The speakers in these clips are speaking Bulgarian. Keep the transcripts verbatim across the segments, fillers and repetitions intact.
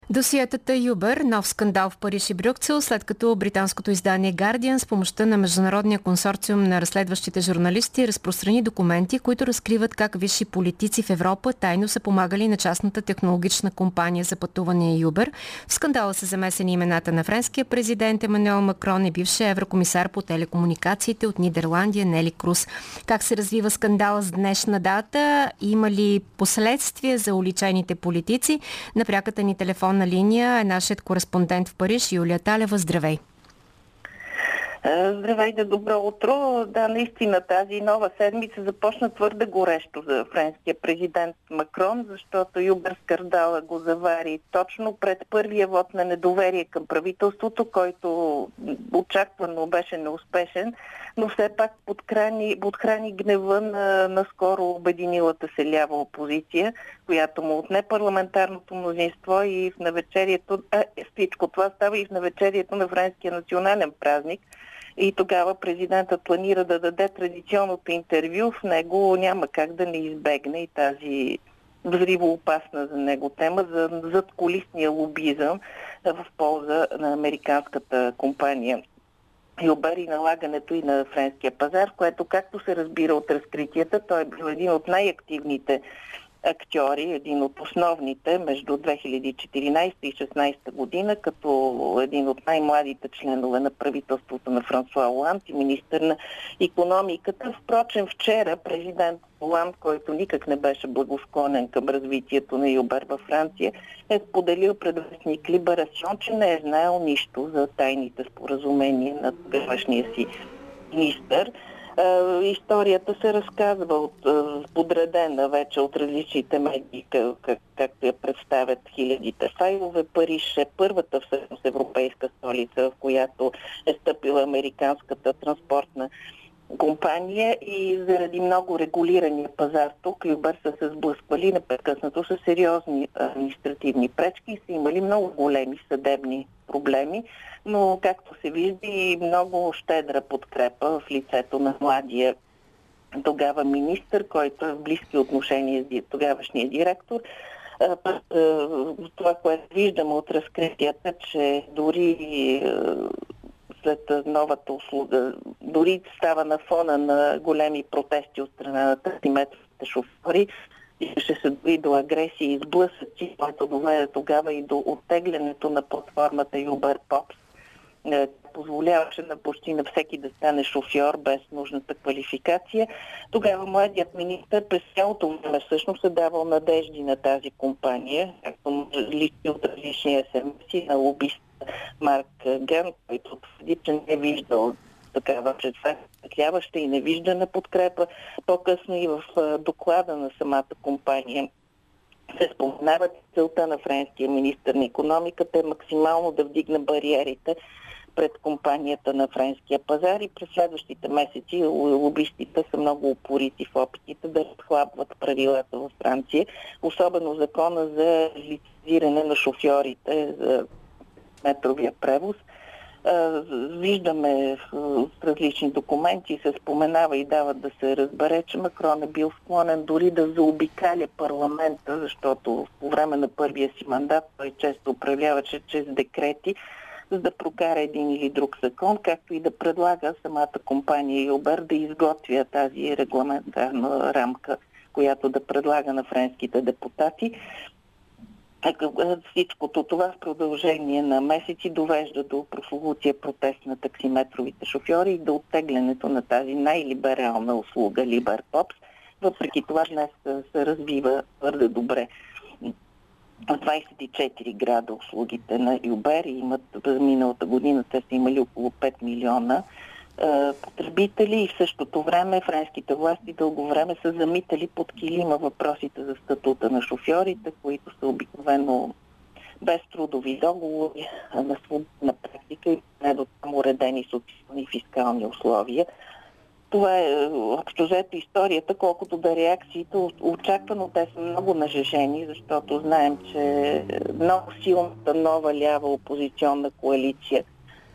Досиетата Юбер, нов скандал в Париж и Брюксел, след като британското издание Guardian с помощта на Международния консорциум на разследващите журналисти разпространи документи, които разкриват как висши политици в Европа тайно са помагали на частната технологична компания за пътуване Юбер. В скандала са замесени имената на френския президент Емануел Макрон и бившия еврокомисар по телекомуникациите от Нидерландия Нели Круз. Как се развива скандала с днешна дата? Има ли последствия за уличените политици? На пряката ни телефонна линия е нашият кореспондент в Париж Юлия Талева. Здравей! Здравейте, добро утро. Да, наистина тази нова седмица започна твърде горещо за френския президент Макрон, защото Юбер скандала го завари точно пред първия вод на недоверие към правителството, който очаквано беше неуспешен, но все пак подхрани, подхрани гнева на, на скоро обединилата се лява опозиция, която му отне парламентарното мнозинство и в навечерието, а, всичко това става и в навечерието на френския национален празник. И тогава президентът планира да даде традиционното интервю. В него няма как да не избегне и тази взривоопасна за него тема за задкулисния лобизъм в полза на американската компания Юбер и налагането и на френския пазар, в което, както се разбира от разкритията, той е бил един от най-активните актьори, един от основните между две хиляди и четиринадесета и две хиляди и шестнадесета година, като един от най-младите членове на правителството на Франсуа Оланд и министър на икономиката. Впрочем, вчера президент Оланд, който никак не беше благосклонен към развитието на Юбер във Франция, е споделил пред вестник Либерасьон, че не е знаел нищо за тайните споразумения на тогавашния си министър. Историята се разказва от подредена вече от различните медии, как, както я представят хилядите файлове. Париж е първата всъщност европейска столица, в която е стъпила американската транспортна компания и заради много регулирания пазар тук Юбер са се сблъсквали непрекъснато с сериозни административни пречки и са имали много големи съдебни проблеми, но както се вижда и много щедра подкрепа в лицето на младия тогава министър, който е в близки отношения с тогавашния директор. Това, което виждаме от разкритията, че дори след новата услуга, дори става на фона на големи протести от страна на таксиметровите шофьори, ще се дори до агресии и сблъсъци, което доведе тогава и до оттеглянето на платформата Uber Pops. Позволяваше на почти на всеки да стане шофьор без нужната квалификация. Тогава младият министър през цялото време всъщност е давал надежди на тази компания, както личи от различни ес ем ес-и на лобист Марк Ген, който твърди, че не е виждал такава предваряваща и невиждана подкрепа. По-късно и в доклада на самата компания се споменават целта на френския министър на икономиката е максимално да вдигне бариерите пред компанията на френския пазар и през следващите месеци лобистите са много упорити в опитите да разхлабват правилата във Франция, особено закона за лицензиране на шофьорите за метровия превоз. Виждаме в различни документи, се споменава и дава да се разбере, че Макрон е бил склонен дори да заобикаля парламента, защото по време на първия си мандат той често управляваше чрез декрети, за да прокара един или друг закон, както и да предлага самата компания Юбер да изготвя тази регламентарна рамка, която да предлага на френските депутати. Всичкото това в продължение на месеци довежда до прословутия протест на таксиметровите шофьори и до оттеглянето на тази най-либерална услуга Liber Pops. Въпреки това днес се развива твърде добре. В двадесет и четири града услугите на Юбер имат миналата година, те са имали около пет милиона потребители и в същото време френските власти дълго време са замитали под килима въпросите за статута на шофьорите, които са обикновено без трудови договори, на свободна практика и не до там уредени социални и фискални условия. Това е общо взето историята, колкото да реакциите. Очаквано те са много нажежени, защото знаем, че много силната нова лява опозиционна коалиция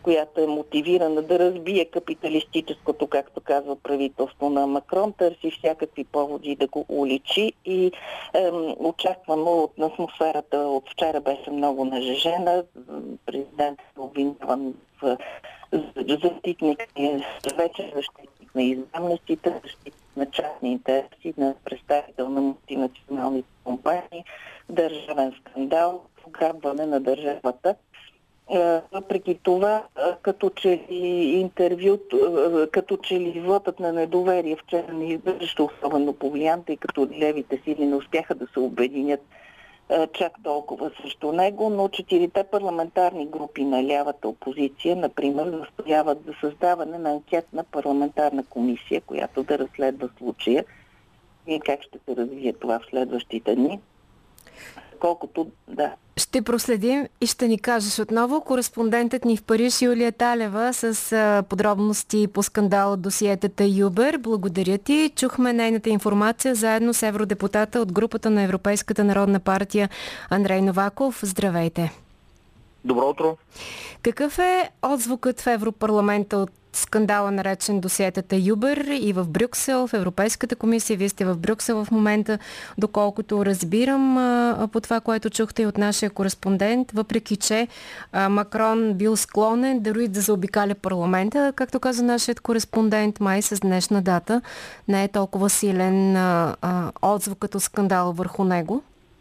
която е мотивирана да разбие капиталистическото, както казва правителство на Макрон, търси всякакви поводи да го уличи и е, очаквано от атмосферата от вчера беше много нажежена. Президентът е обвиняван в защитник, вече защитник на издамниците, защитник на частни интереси, на представител на мултинационалните компании, държавен скандал, ограбване на държавата. Въпреки това, като че ли интервюто, като че ли вотът на недоверие вчера не издържаше особено повлиян, тъй като левите сили не успяха да се обединят чак толкова срещу него, но четирите парламентарни групи на лявата опозиция, например, настояват за създаване на анкетна парламентарна комисия, която да разследва случая и как ще се развие това в следващите дни. Колкото, да. Ще проследим и ще ни кажеш отново. Кореспондентът ни в Париж Юлия Талева с подробности по скандал от досиетата Юбер. Благодаря ти. Чухме нейната информация заедно с евродепутата от групата на Европейската народна партия Андрей Новаков. Здравейте! Добро утро! Какъв е отзвукът в Европарламента от скандала, наречен досиетата Юбер, и в Брюксел, в Европейската комисия? Вие сте в Брюксел в момента, доколкото разбирам по това, което чухте и от нашия кореспондент, въпреки че Макрон бил склонен дори да заобикаля парламента, както каза нашият кореспондент, май с днешна дата не е толкова силен отзвукът от скандала върху него.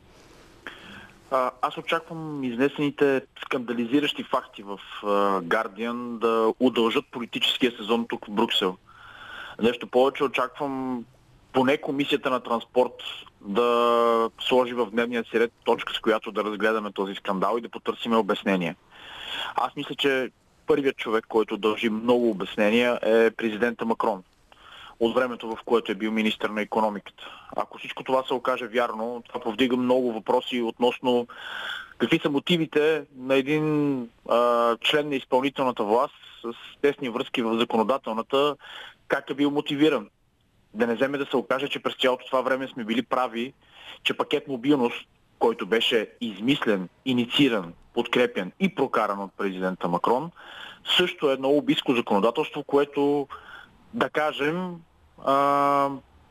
Аз очаквам изнесените скандализиращи факти в Guardian да удължат политическия сезон тук в Брюксел. Нещо повече, очаквам поне комисията на транспорт да сложи в дневния си ред точка, с която да разгледаме този скандал и да потърсиме обяснение. Аз мисля, че първият човек, който дължи много обяснения, е президента Макрон от времето, в което е бил министър на икономиката. Ако всичко това се окаже вярно, това повдига много въпроси относно какви са мотивите на един а, член на изпълнителната власт с тесни връзки в законодателната, как е бил мотивиран. Да не вземе да се окаже, че през цялото това време сме били прави, че пакет мобилност, който беше измислен, иницииран, подкрепен и прокаран от президента Макрон, също е едно лобистко законодателство, което, да кажем, а,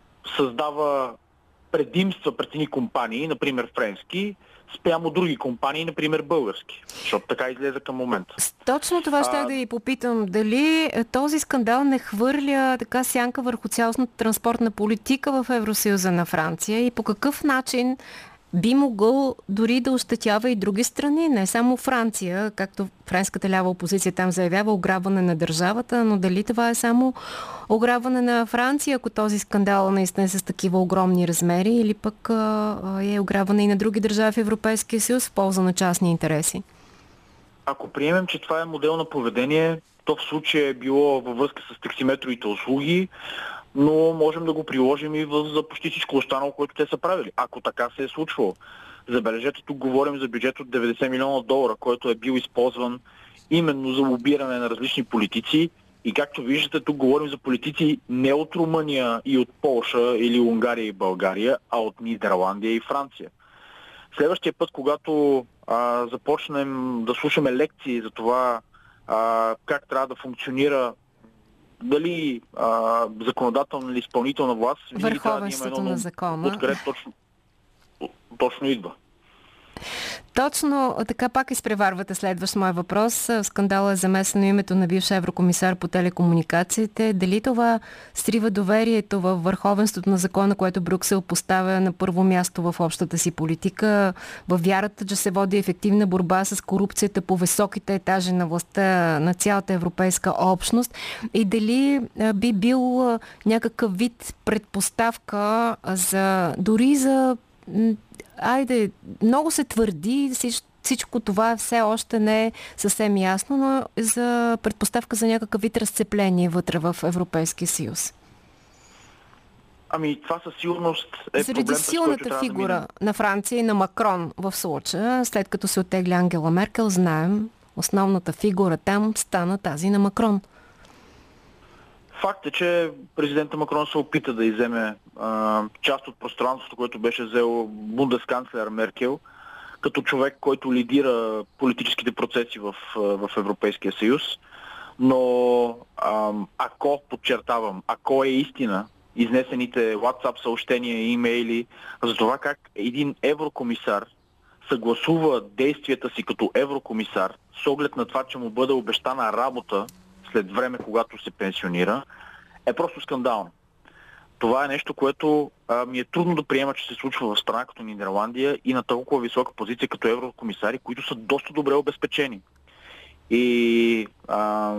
създава предимства пред едни компании, например френски, спрямо други компании, например български. Защото така излезе към момента. Точно това ще а... да ви попитам. Дали този скандал не хвърля така сянка върху цялостната транспортна политика в Евросъюза на Франция и по какъв начин би могъл дори да ощетява и други страни, не само Франция, както френската лява опозиция там заявява ограбване на държавата, но дали това е само ограбване на Франция, ако този скандал наистина е с такива огромни размери, или пък а, е ограбване и на други държави в Европейския съюз в полза на частни интереси? Ако приемем, че това е модел на поведение, то в случая е било във връзка с таксиметровите услуги, но можем да го приложим и за почти всичко останало, което те са правили. Ако така се е случвало. Забележете, тук говорим за бюджет от деветдесет милиона долара, който е бил използван именно за лобиране на различни политици. И както виждате, тук говорим за политици не от Румъния и от Полша или Унгария и България, а от Нидерландия и Франция. Следващия път, когато а, започнем да слушаме лекции за това а, как трябва да функционира дали а, законодателна или изпълнителна власт, винаги трябва да има едно, на закона. Откъде точно, точно идва. Точно така пак изпреварвате следващ мой въпрос. В скандала е замесено името на бивш еврокомисар по телекомуникациите. Дали това срива доверието във върховенството на закона, което Брюксел поставя на първо място в общата си политика, във вярата, че се води ефективна борба с корупцията по високите етажи на властта на цялата европейска общност, и дали би бил някакъв вид предпоставка за дори за Айде, много се твърди, всичко това все още не е съвсем ясно, но за предпоставка за някакъв вид разцепление вътре в Европейския съюз. Ами това със сигурност е заради проблем, силната фигура да на Франция и на Макрон в случая, след като се оттегли Ангела Меркел, знаем, основната фигура там стана тази на Макрон. Факт е, че президента Макрон се опита да изземе а, част от пространството, което беше взел бундесканцлер Меркел, като човек, който лидира политическите процеси в, в Европейския съюз. Но ако, подчертавам, ако е истина изнесените WhatsApp съобщения и имейли за това как един еврокомисар съгласува действията си като еврокомисар с оглед на това, че му бъде обещана работа след време, когато се пенсионира, е просто скандално. Това е нещо, което а, ми е трудно да приема, че се случва в страна като Нидерландия и на толкова висока позиция като еврокомисари, които са доста добре обезпечени. И а,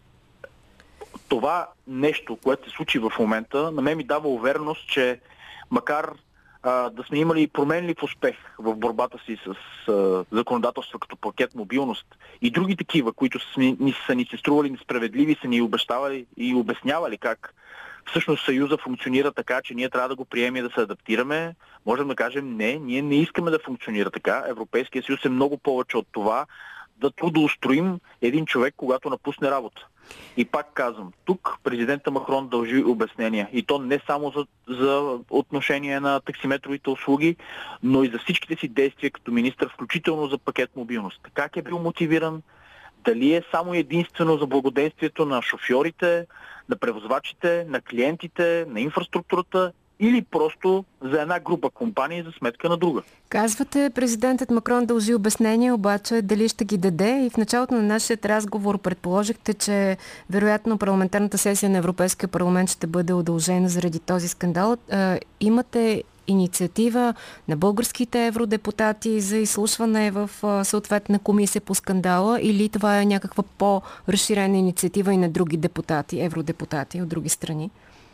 това нещо, което се случи в момента, на мен ми дава увереност, че макар а, да сме имали променлив успех в борбата си с а, законодателство като пакет мобилност и други такива, които са ни, са ни се стрували несправедливи, са ни обещавали и обяснявали как всъщност Съюза функционира така, че ние трябва да го приемем и да се адаптираме, можем да кажем не, ние не искаме да функционира така. Европейския съюз е много повече от това да трудоустроим един човек, когато напусне работа. И пак казвам, тук президента Макрон дължи обяснения. И то не само за, за отношение на таксиметровите услуги, но и за всичките си действия като министър, включително за пакет мобилност. Как е бил мотивиран? Дали е само единствено за благоденствието на шофьорите, на превозвачите, на клиентите, на инфраструктурата или просто за една група компании за сметка на друга? Казвате, президентът Макрон дължи обяснения, обаче дали ще ги даде? И в началото на нашия разговор предположихте, че вероятно парламентарната сесия на Европейския парламент ще бъде удължена заради този скандал. Имате инициатива на българските евродепутати за изслушване в съответна комисия по скандала или това е някаква по-разширена инициатива и на други депутати, евродепутати от други страни?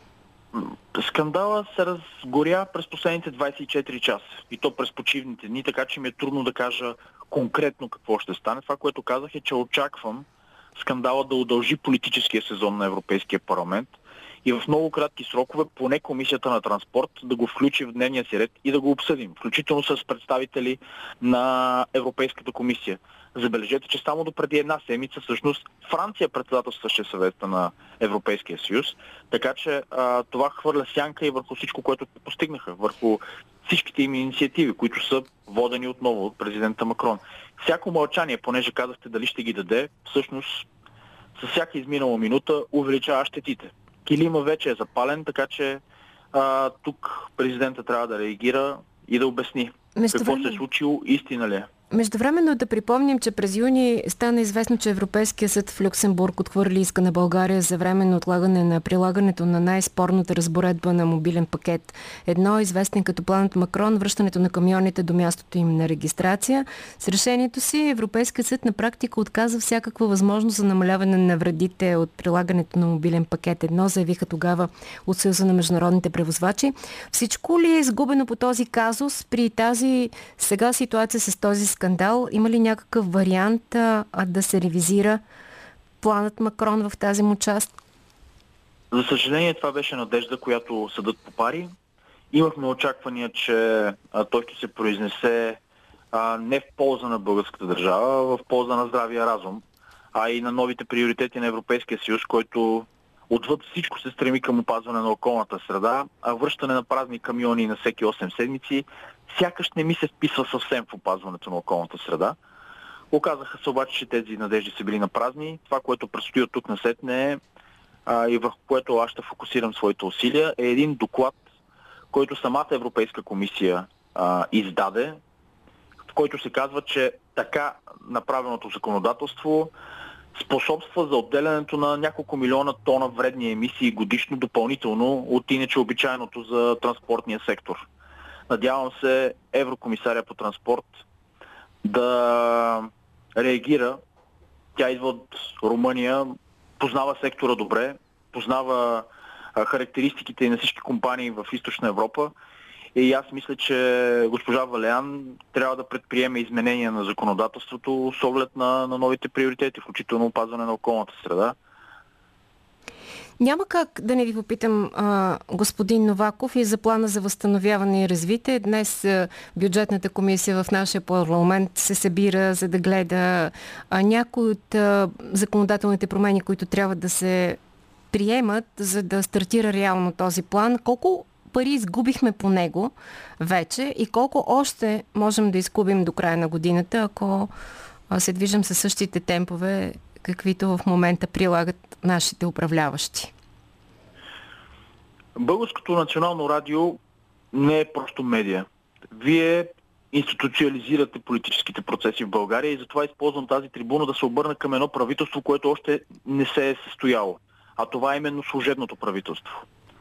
Скандала се разгоря през последните двайсет и четири часа и то през почивните дни, така че ми е трудно да кажа конкретно какво ще стане. Това, което казах е, че очаквам скандала да удължи политическия сезон на Европейския парламент и в много кратки срокове поне Комисията на транспорт да го включи в дневния си ред и да го обсъдим, включително с представители на Европейската комисия. Забележете, че само до преди една седмица всъщност Франция председателстваше съвета на Европейския съюз, така че а, това хвърля сянка и върху всичко, което постигнаха, върху всичките им инициативи, които са водени отново от президента Макрон. Всяко мълчание, понеже казахте дали ще ги даде, всъщност със всяка изминала минута увеличава щетите. Килима вече е запален, така че а, тук президента трябва да реагира и да обясни Между какво време... се е случило, истина ли е. Междувременно да припомним, че през юни стана известно, че Европейския съд в Люксембург отхвърли иска на България за временно отлагане на прилагането на най-спорната разпоредба на мобилен пакет. Едно, известен като планът Макрон, връщането на камионите до мястото им на регистрация. С решението си Европейският съд на практика отказа всякаква възможност за намаляване на вредите от прилагането на мобилен пакет. Едно, заявиха тогава от Съюза на международните превозвачи. Всичко ли е изгубено по този казус при тази сега ситуация с този скандал? Има ли някакъв вариант а, да се ревизира планът Макрон в тази му част? За съжаление, това беше надежда, която съдът попари. Имахме очаквания, че а, той ще се произнесе а, не в полза на българската държава, а в полза на здравия разум, а и на новите приоритети на Европейския съюз, който отвъд всичко се стреми към опазване на околната среда, а връщане на празни камиони на всеки осем седмици сякаш не ми се вписва съвсем в опазването на околната среда. Оказаха се обаче, че тези надежди са били на празни. Това, което предстои от тук насетне е, а, и върху което аз ще фокусирам своите усилия, е един доклад, който самата Европейска комисия а, издаде, в който се казва, че така направеното законодателство способства за отделянето на няколко милиона тона вредни емисии годишно допълнително от иначе обичайното за транспортния сектор. Надявам се еврокомисаря по транспорт да реагира. Тя идва от Румъния, познава сектора добре, познава характеристиките и на всички компании в Източна Европа. И аз мисля, че госпожа Валеан трябва да предприеме изменения на законодателството с оглед на, на новите приоритети, включително опазване на околната среда. Няма как да не ви попитам, а, господин Новаков, и за плана за възстановяване и развитие. Днес а, бюджетната комисия в нашия парламент се събира, за да гледа а, някои от а, законодателните промени, които трябва да се приемат, за да стартира реално този план. Колко пари изгубихме по него вече и колко още можем да изгубим до края на годината, ако се движим със същите темпове, каквито в момента прилагат нашите управляващи? Българското национално радио не е просто медия. Вие институциализирате политическите процеси в България и затова използвам тази трибуна да се обърна към едно правителство, което още не се е състояло. А това е именно служебното правителство.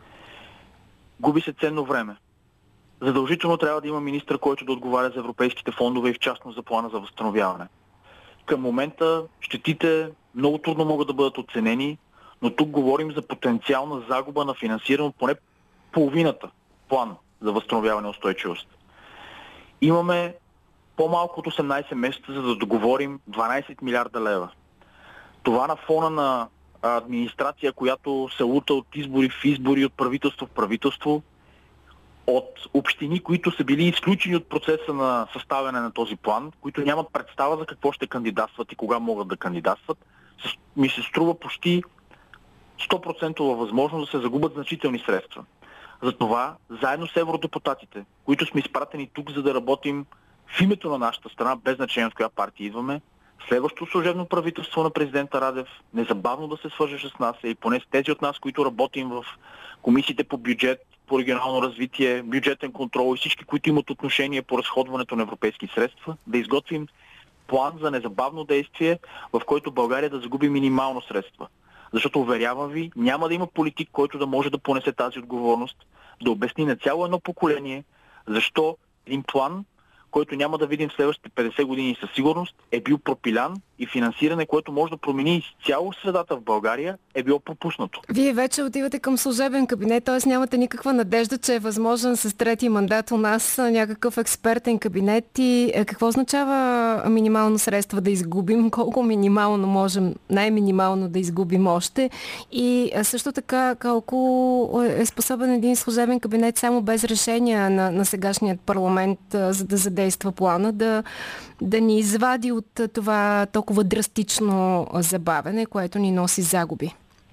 Губи се ценно време. Задължително трябва да има министър, който да отговаря за европейските фондове и в частност за плана за възстановяване. Към момента щетите много трудно могат да бъдат оценени, но тук говорим за потенциална загуба на финансиране от поне половината план за възстановяване и устойчивост. Имаме по-малко от осемнайсет месеца, за да договорим дванайсет милиарда лева. Това на фона на администрация, която се лута от избори в избори, от правителство в правителство, от общини, които са били изключени от процеса на съставяне на този план, които нямат представа за какво ще кандидатстват и кога могат да кандидатстват, ми се струва почти сто процента възможност да се загубят значителни средства. Затова, заедно с евродепутатите, които сме изпратени тук, за да работим в името на нашата страна, без значение от коя партия идваме, следващото служебно правителство на президента Радев незабавно да се свърже с нас и поне с тези от нас, които работим в комисиите по бюджет, по регионално развитие, бюджетен контрол и всички, които имат отношение по разходването на европейски средства, да изготвим план за незабавно действие, в който България да загуби минимално средства. Защото, уверявам ви, няма да има политик, който да може да понесе тази отговорност, да обясни на цяло едно поколение защо един план, който няма да видим в следващите петдесет години със сигурност, е бил пропилян и финансиране, което може да промени изцяло средата в България, е било пропуснато. Вие вече отивате към служебен кабинет, т.е. нямате никаква надежда, че е възможен с трети мандат у нас някакъв експертен кабинет. И какво означава минимално средства да изгубим? Колко минимално можем, най-минимално да изгубим още? И също така, колко е способен един служебен кабинет само без решения на, на сегашният парламент, за да задейства плана, да, да ни извади от това толкова драстично забавене, което ни носи загуби?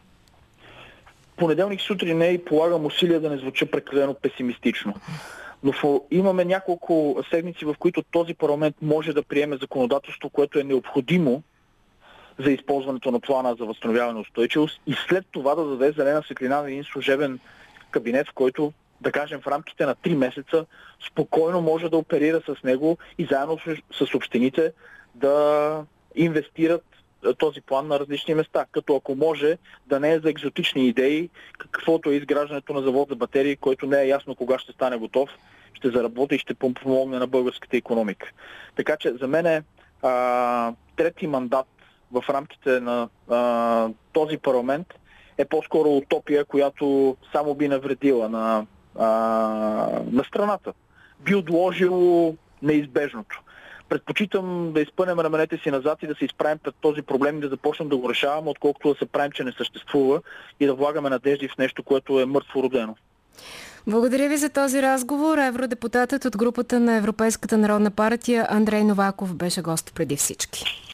Понеделник сутрин не и полагам усилия да не звуча прекалено песимистично. Но имаме няколко седмици, в които този парламент може да приеме законодателство, което е необходимо за използването на плана за възстановяване и устойчивост и след това да даде зелена светлина на един служебен кабинет, в който, да кажем, в рамките на три месеца спокойно може да оперира с него и заедно с общините да инвестират този план на различни места, като ако може да не е за екзотични идеи, каквото е изграждането на завод за батерии, който не е ясно кога ще стане готов, ще заработи и ще помогне на българската икономика. Така че за мен е а, трети мандат в рамките на а, този парламент е по-скоро утопия, която само би навредила на, а, на страната. Би отложило неизбежното. Предпочитам да изпънем раменете си назад и да се изправим пред този проблем и да започнем да го решаваме, отколкото да се правим, че не съществува и да влагаме надежди в нещо, което е мъртво родено. Благодаря ви за този разговор. Евродепутатът от групата на Европейската народна партия Андрей Новаков беше гост преди всички.